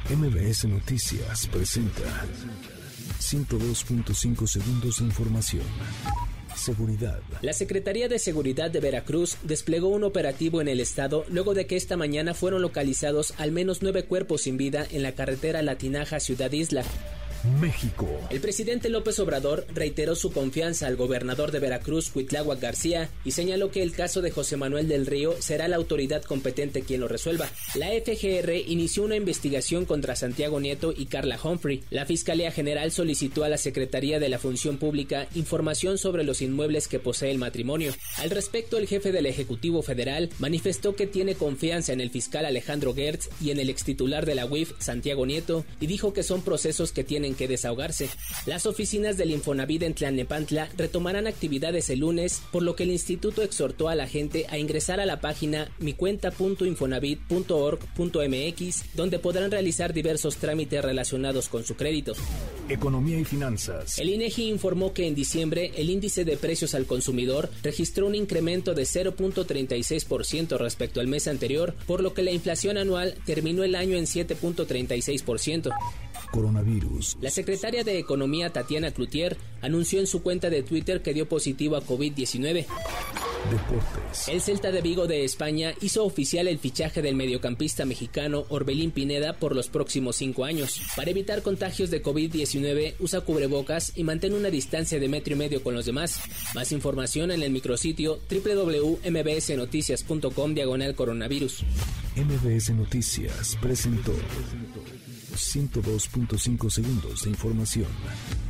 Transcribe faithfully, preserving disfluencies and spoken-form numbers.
M B S Noticias presenta ciento dos punto cinco segundos de información. Seguridad. La Secretaría de Seguridad de Veracruz desplegó un operativo en el estado luego de que esta mañana fueron localizados al menos nueve cuerpos sin vida en la carretera Latinaja Ciudad Isla. México. El presidente López Obrador reiteró su confianza al gobernador de Veracruz, Cuitláhuac García, y señaló que el caso de José Manuel del Río será la autoridad competente quien lo resuelva. La F G R inició una investigación contra Santiago Nieto y Carla Humphrey. La Fiscalía General solicitó a la Secretaría de la Función Pública información sobre los inmuebles que posee el matrimonio. Al respecto, el jefe del Ejecutivo Federal manifestó que tiene confianza en el fiscal Alejandro Gertz y en el extitular de la U I F, Santiago Nieto, y dijo que son procesos que tienen que desahogarse. Las oficinas del Infonavit en Tlalnepantla retomarán actividades el lunes, por lo que el instituto exhortó a la gente a ingresar a la página mi cuenta punto infonavit punto org punto m x, donde podrán realizar diversos trámites relacionados con su crédito. Economía y finanzas. El INEGI informó que en diciembre el índice de precios al consumidor registró un incremento de cero punto treinta y seis por ciento respecto al mes anterior, por lo que la inflación anual terminó el año en siete punto treinta y seis por ciento. Coronavirus. La secretaria de Economía, Tatiana Cloutier, anunció en su cuenta de Twitter que dio positivo a COVID diecinueve. Deportes. El Celta de Vigo de España hizo oficial el fichaje del mediocampista mexicano Orbelín Pineda por los próximos cinco años. Para evitar contagios de COVID diecinueve, usa cubrebocas y mantén una distancia de metro y medio con los demás. Más información en el micrositio doble u doble u doble u punto m b s noticias punto com diagonal coronavirus. M B S Noticias presentó ciento dos punto cinco segundos de información.